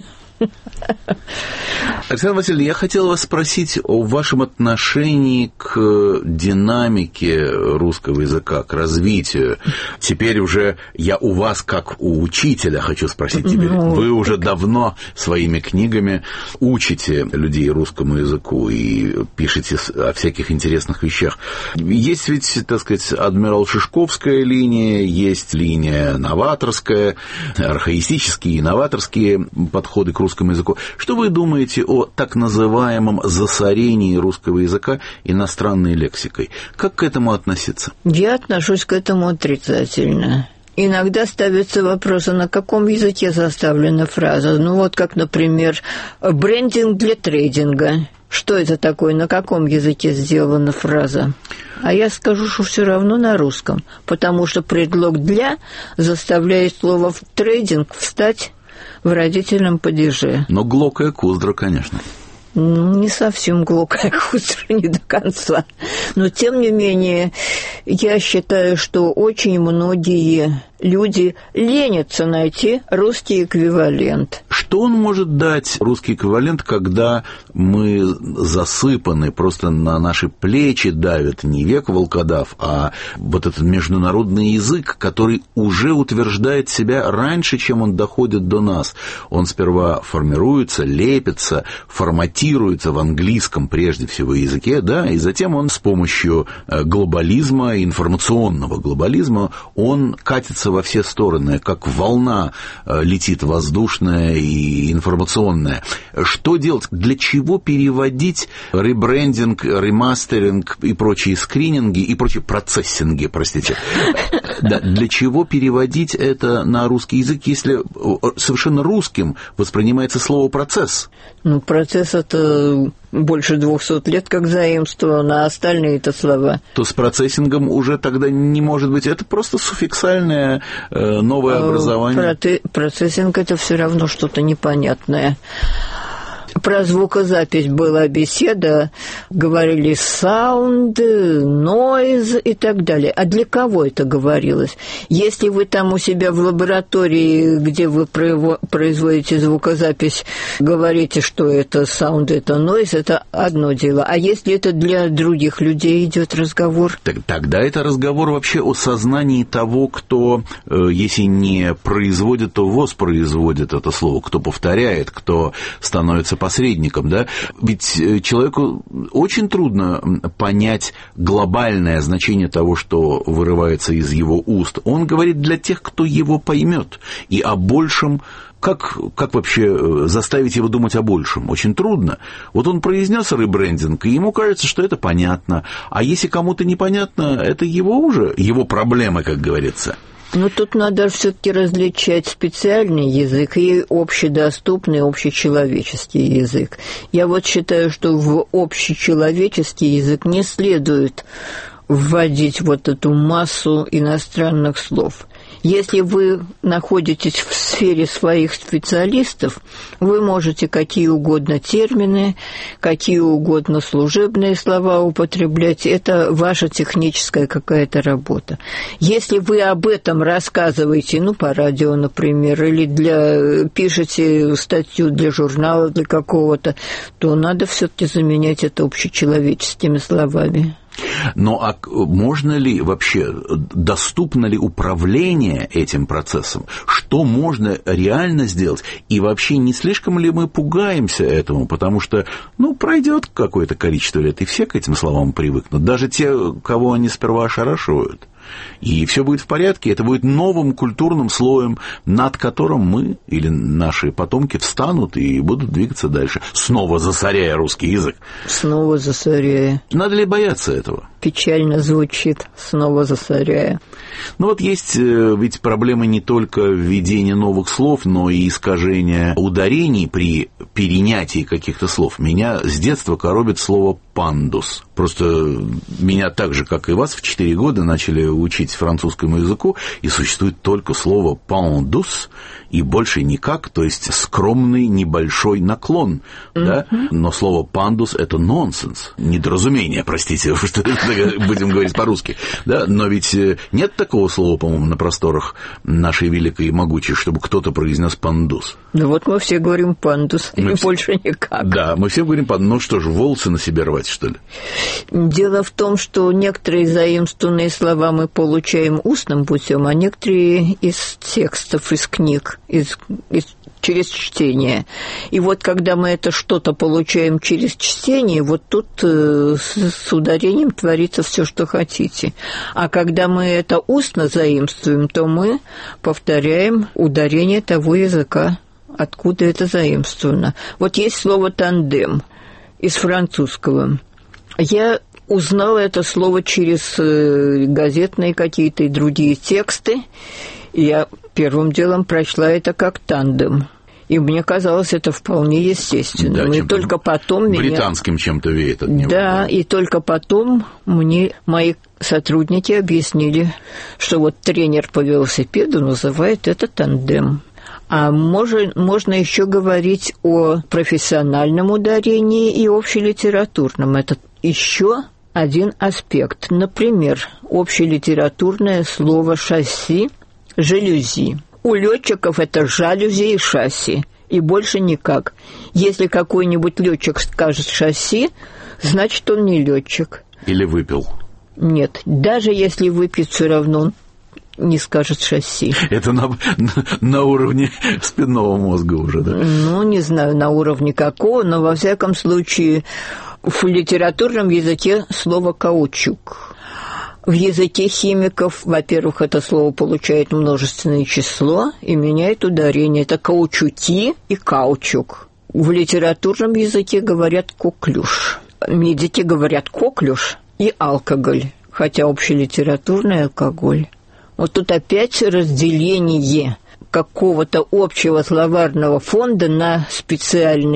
[SPEAKER 1] Александра Васильевна, я хотел вас спросить о вашем отношении к динамике русского языка, к развитию. Теперь уже я у вас, как у учителя, хочу спросить теперь. Ну, вы уже так... давно своими книгами учите людей русскому языку и пишете о всяких интересных вещах. Есть ведь, так сказать, адмирал Шишковская линия, есть линия новаторская, архаистические и новаторские подходы к русскому языку. Что вы думаете о так называемом засорении русского языка иностранной лексикой? Как к этому относиться?
[SPEAKER 2] Я отношусь к этому отрицательно. Иногда ставятся вопросы, на каком языке составлена фраза. Ну вот как, например, брендинг для трейдинга. Что это такое, на каком языке сделана фраза? А я скажу, что все равно на русском, потому что предлог «для» заставляет слово «трейдинг» встать в родительном падеже.
[SPEAKER 1] Но глокая куздра, конечно.
[SPEAKER 2] Не совсем глокая куздра, не до конца. Но, тем не менее, я считаю, что очень многие люди ленятся найти русский эквивалент.
[SPEAKER 1] Что он может дать, русский эквивалент, когда мы засыпаны, просто на наши плечи давит не век волкодав, а вот этот международный язык, который уже утверждает себя раньше, чем он доходит до нас. Он сперва формируется, лепится, форматируется в английском прежде всего языке, да, и затем он с помощью глобализма, информационного глобализма, он катится во все стороны, как волна летит воздушная и информационная. Что делать? Для чего переводить ребрендинг, ремастеринг и прочие скрининги, и прочие процессинги, простите? Да, для чего переводить это на русский язык, если совершенно русским воспринимается слово «процесс»?
[SPEAKER 2] Ну, процесс – это больше двухсот лет как заимствовано, а остальные-то слова.
[SPEAKER 1] То с процессингом уже тогда не может быть, это просто суффиксальное э, новое образование.
[SPEAKER 2] Проте- процессинг – это все равно что-то непонятное. Про звукозапись была беседа, говорили sound, noise и так далее. А для кого это говорилось? Если вы там у себя в лаборатории, где вы производите звукозапись, говорите, что это sound, это noise, это одно дело. А если это для других людей идет разговор?
[SPEAKER 1] Так, тогда это разговор вообще о сознании того, кто, если не производит, то воспроизводит это слово, кто повторяет, кто становится посредником, да? Ведь человеку очень трудно понять глобальное значение того, что вырывается из его уст. Он говорит для тех, кто его поймет, и о большем. Как, как вообще заставить его думать о большем? Очень трудно. Вот он произнес ребрендинг, и ему кажется, что это понятно. А если кому-то непонятно, это его уже, его проблемы, как говорится.
[SPEAKER 2] Но тут надо все-таки различать специальный язык и общедоступный, общечеловеческий язык. Я вот считаю, что в общечеловеческий язык не следует вводить вот эту массу иностранных слов. Если вы находитесь в сфере своих специалистов, вы можете какие угодно термины, какие угодно служебные слова употреблять. Это ваша техническая какая-то работа. Если вы об этом рассказываете, ну, по радио, например, или для, пишете статью для журнала, для какого-то, то надо все-таки заменять это общечеловеческими словами.
[SPEAKER 1] Но а можно ли вообще, доступно ли управление этим процессом? Что можно реально сделать? И вообще не слишком ли мы пугаемся этому? Потому что, ну, пройдет какое-то количество лет, и все к этим словам привыкнут. Даже те, кого они сперва ошарашивают. И все будет в порядке, это будет новым культурным слоем, над которым мы или наши потомки встанут и будут двигаться дальше, снова засоряя русский язык.
[SPEAKER 2] Снова засоряя.
[SPEAKER 1] Надо ли бояться этого?
[SPEAKER 2] Печально звучит, снова засоряя.
[SPEAKER 1] Ну вот есть ведь проблемы не только введения новых слов, но и искажения ударений при перенятии каких-то слов. Меня с детства коробит слово «пандус». Просто меня так же, как и вас, в четыре года начали учить французскому языку, и существует только слово «пандус», и больше никак, то есть скромный небольшой наклон, mm-hmm. да? Но слово «пандус» — это нонсенс, недоразумение, простите, что будем говорить по-русски, да? Но ведь нет такого слова, по-моему, на просторах нашей великой и могучей, чтобы кто-то произнес «пандус».
[SPEAKER 2] Ну вот мы все говорим «пандус»,
[SPEAKER 1] мы
[SPEAKER 2] и
[SPEAKER 1] все...
[SPEAKER 2] больше никак.
[SPEAKER 1] Да, мы все говорим «пандус». Ну что ж, волосы на себе рвать, что ли?
[SPEAKER 2] Дело в том, что некоторые заимствованные слова мы получаем устным путем, а некоторые из текстов, из книг, из, из, через чтение. И вот когда мы это что-то получаем через чтение, вот тут э, с, с ударением творится все, что хотите. А когда мы это устно заимствуем, то мы повторяем ударение того языка, откуда это заимствовано. Вот есть слово «тандем» из французского. Я узнала это слово через газетные какие-то и другие тексты. И я первым делом прочла это как «тандем». И мне казалось это вполне естественным. Да, и только потом меня...
[SPEAKER 1] Британским чем-то веет от него.
[SPEAKER 2] Да, и только потом мне мои сотрудники объяснили, что вот тренер по велосипеду называет это «тандем». А можно, можно еще говорить о профессиональном ударении и общелитературном. Это еще один аспект. Например, общелитературное слово «шасси» – «жалюзи». У летчиков это жалюзи и шасси, и больше никак. Если какой-нибудь летчик скажет «шасси», значит, он не летчик.
[SPEAKER 1] Или выпил.
[SPEAKER 2] Нет, даже если выпьет, все равно он не скажет «шасси».
[SPEAKER 1] Это на, на, на уровне спинного мозга уже, да?
[SPEAKER 2] Ну, не знаю, на уровне какого, но, во всяком случае, в литературном языке слово «каучук». В языке химиков, во-первых, это слово получает множественное число и меняет ударение. Это каучуки и каучук. В литературном языке говорят «коклюш». Медики говорят «коклюш» и «алкоголь», хотя общелитературный алкоголь. Вот тут опять разделение какого-то общего словарного фонда на специальный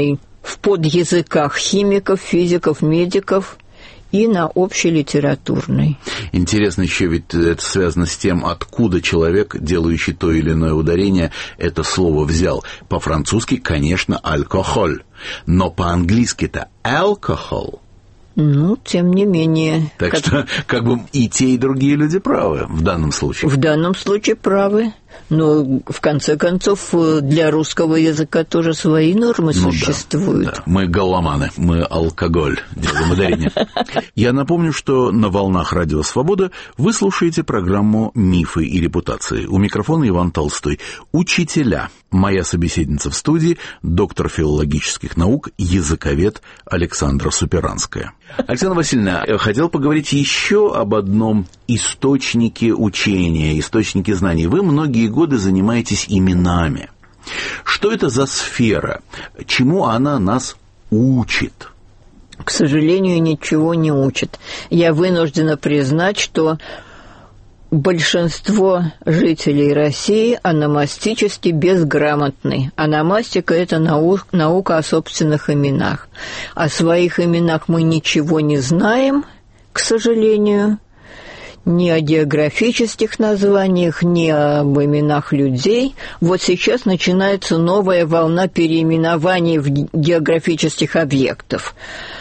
[SPEAKER 2] в подязыках химиков, физиков, медиков и на общелитературной.
[SPEAKER 1] Интересно еще, ведь это связано с тем, откуда человек, делающий то или иное ударение, это слово взял. По-французски, конечно, алкоголь, но по-английски-то alcohol.
[SPEAKER 2] Ну, тем не менее.
[SPEAKER 1] Так
[SPEAKER 2] как...
[SPEAKER 1] что, как бы, и те, и другие люди правы в данном случае.
[SPEAKER 2] В данном случае правы. Но, в конце концов, для русского языка тоже свои нормы ну, существуют.
[SPEAKER 1] Да, да. Мы голоманы, мы алкоголь делаем ударение. Я напомню, что на волнах Радио Свобода вы слушаете программу «Мифы и репутации». У микрофона Иван Толстой. Учителя. Моя собеседница в студии – доктор филологических наук, языковед Александра Суперанская. Александра Васильевна, я хотел поговорить еще об одном источнике учения, источнике знаний. Вы многие годы занимаетесь именами. Что это за сфера? Чему она нас учит?
[SPEAKER 2] К сожалению, ничего не учит. Я вынуждена признать, что большинство жителей России ономастически безграмотны. Ономастика – это нау- наука о собственных именах. О своих именах мы ничего не знаем, к сожалению, ни о географических названиях, ни об именах людей. Вот сейчас начинается новая волна переименований в географических объектов.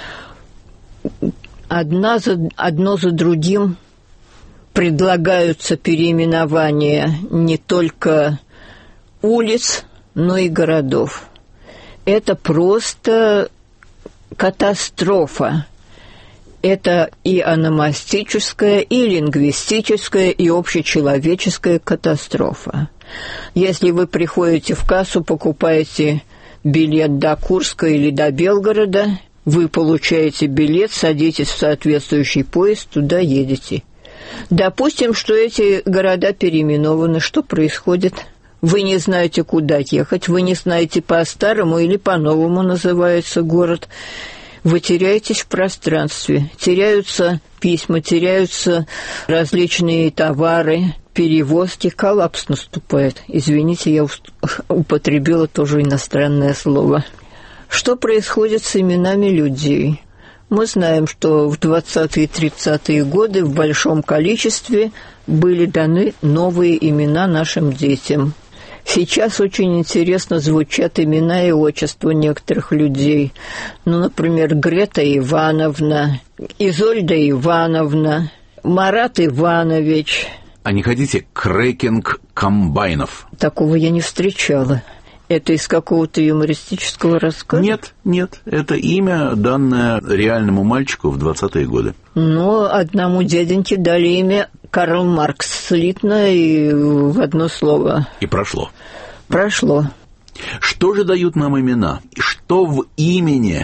[SPEAKER 2] Одна за, одно за другим предлагаются переименования не только улиц, но и городов. Это просто катастрофа. Это и ономастическая, и лингвистическая, и общечеловеческая катастрофа. Если вы приходите в кассу, покупаете билет до Курска или до Белгорода, вы получаете билет, садитесь в соответствующий поезд, туда едете. Допустим, что эти города переименованы. Что происходит? Вы не знаете, куда ехать, вы не знаете, по-старому или по-новому называется город. Вы теряетесь в пространстве, теряются письма, теряются различные товары, перевозки, коллапс наступает. Извините, я употребила тоже иностранное слово. Что происходит с именами людей? Мы знаем, что в двадцатые и тридцатые годы в большом количестве были даны новые имена нашим детям. Сейчас очень интересно звучат имена и отчества некоторых людей. Ну, например, Грета Ивановна, Изольда Ивановна, Марат Иванович.
[SPEAKER 1] А не хотите крекинг комбайнов?
[SPEAKER 2] Такого я не встречала. Это из какого-то юмористического рассказа?
[SPEAKER 1] Нет, нет. Это имя, данное реальному мальчику в двадцатые годы.
[SPEAKER 2] Ну, одному дяденьке дали имя Карл Маркс. Слитно и в одно слово.
[SPEAKER 1] И прошло.
[SPEAKER 2] Прошло.
[SPEAKER 1] Что же дают нам имена? Что в имени?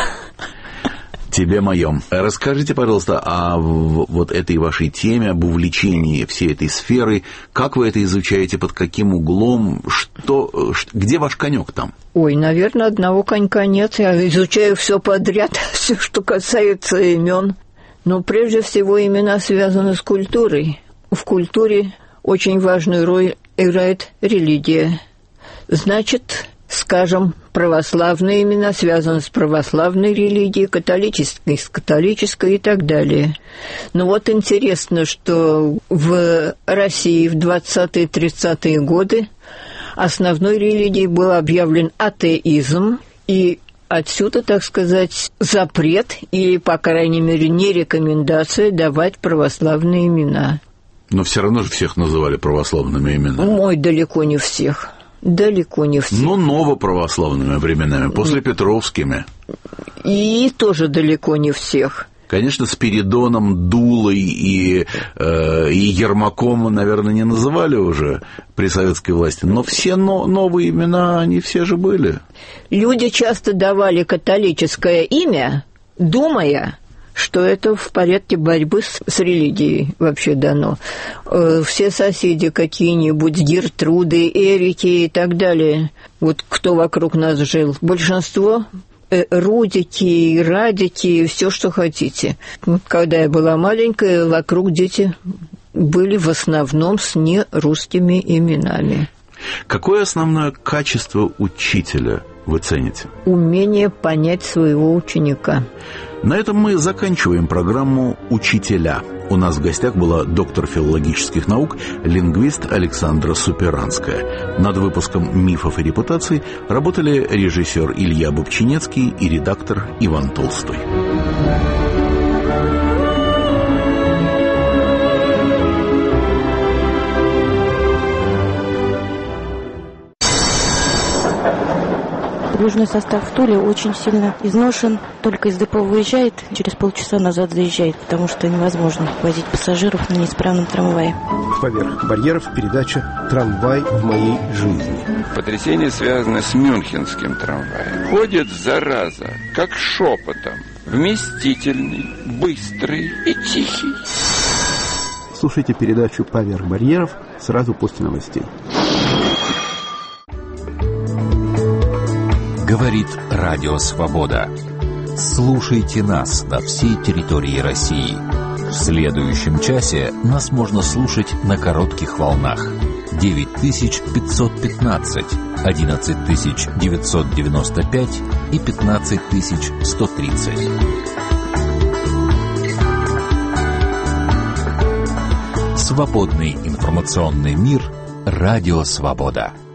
[SPEAKER 1] Тебе моем. Расскажите, пожалуйста, о вот этой вашей теме, об увлечении всей этой сферы. Как вы это изучаете, под каким углом? Что, где ваш конек там?
[SPEAKER 2] Ой, наверное, одного конька нет. Я изучаю все подряд, все, что касается имен. Но прежде всего имена связаны с культурой. В культуре очень важную роль играет религия. Значит, скажем, православные имена связаны с православной религией, католической с католической и так далее. Но вот интересно, что в России в двадцатые-тридцатые годы основной религией был объявлен атеизм, и отсюда, так сказать, запрет или, по крайней мере, не рекомендация давать православные имена.
[SPEAKER 1] Но все равно же всех называли православными именами.
[SPEAKER 2] Ой, далеко не всех. Далеко не всех.
[SPEAKER 1] Ну, новоправославными временами, после Петровскими.
[SPEAKER 2] И тоже далеко не всех.
[SPEAKER 1] Конечно, Спиридоном, Дулой и, э, и Ермаком, наверное, не называли уже при советской власти, но все но, новые имена, они все же были.
[SPEAKER 2] Люди часто давали католическое имя, думая, что это в порядке борьбы с, с религией вообще дано. Э, все соседи какие-нибудь, Гертруды, Эрики и так далее, вот кто вокруг нас жил, большинство э, Рудики, Радики, все, что хотите. Вот, когда я была маленькая, вокруг дети были в основном с нерусскими именами.
[SPEAKER 1] Какое основное качество учителя вы цените?
[SPEAKER 2] Умение понять своего ученика.
[SPEAKER 1] На этом мы заканчиваем программу «Учителя». У нас в гостях была доктор филологических наук, лингвист Александра Суперанская. Над выпуском «Мифов и репутаций» работали режиссер Илья Бобчинецкий и редактор Иван Толстой.
[SPEAKER 5] Южный состав в Туле очень сильно изношен. Только из депо выезжает, через полчаса назад заезжает, потому что невозможно возить пассажиров на неисправном трамвае.
[SPEAKER 6] Поверх барьеров передача «Трамвай в моей жизни».
[SPEAKER 7] Потрясение связано с мюнхенским трамваем. Ходит зараза, как шепотом. Вместительный, быстрый и тихий.
[SPEAKER 6] Слушайте передачу «Поверх барьеров» сразу после новостей.
[SPEAKER 4] Говорит Радио Свобода. Слушайте нас на всей территории России. В следующем часе нас можно слушать на коротких волнах. девять тысяч пятьсот пятнадцать, одиннадцать тысяч девятьсот девяносто пять и пятнадцать тысяч сто тридцать. Свободный информационный мир. Радио Свобода.